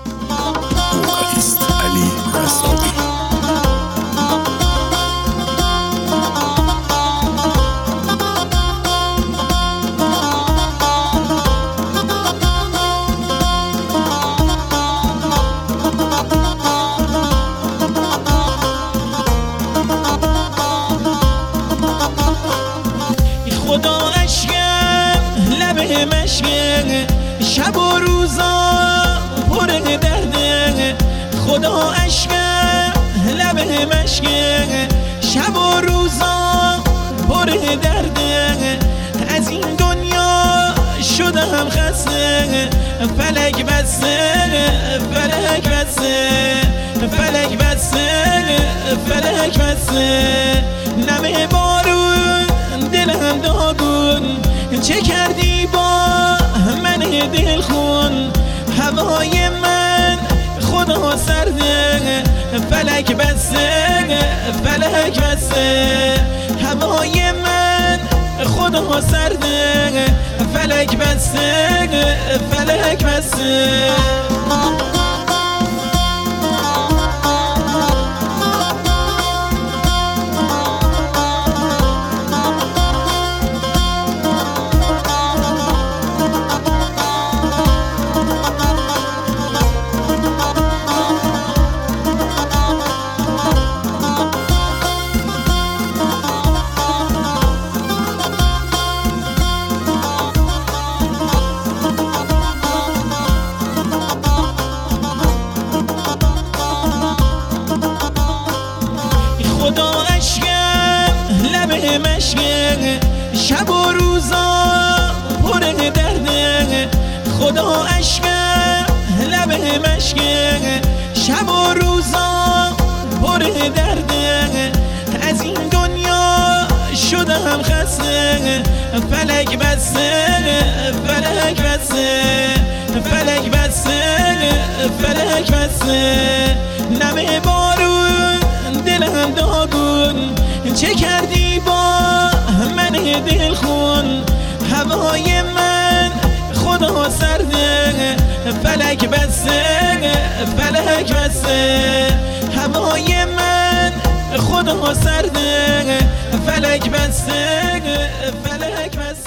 ووکالیست علی رضایی. خدا عشقم لب مشقه شب و روزا پر درده. خدا عشقم لب مشقه شب و روزا پر درده. از این دنیا شدم خسته، فلک بسته فلک بسته فلک بسته فلک بسته. نمه بارون دلم داغون، چه کردی با من دل خون؟ هوای من خدا سرده، فلک بسته فلک بسته. هوای من خدا سرده، فلک بسته فلک بسته. خدا عشقم لب مشقه شب و روزا پر درده. خدا عشقم لب مشقه شب و روزا پر درده. از این دنیا شدم خسته، فلک بسته فلک بسته فلک بسته فلک بسته. نمه بارون دلم داغون، چه کردی با من دل خون؟ هوای من خدا سرده، فلک بسته فلک بسته. هوای من خدا سرده، فلک بسته فلک بسته.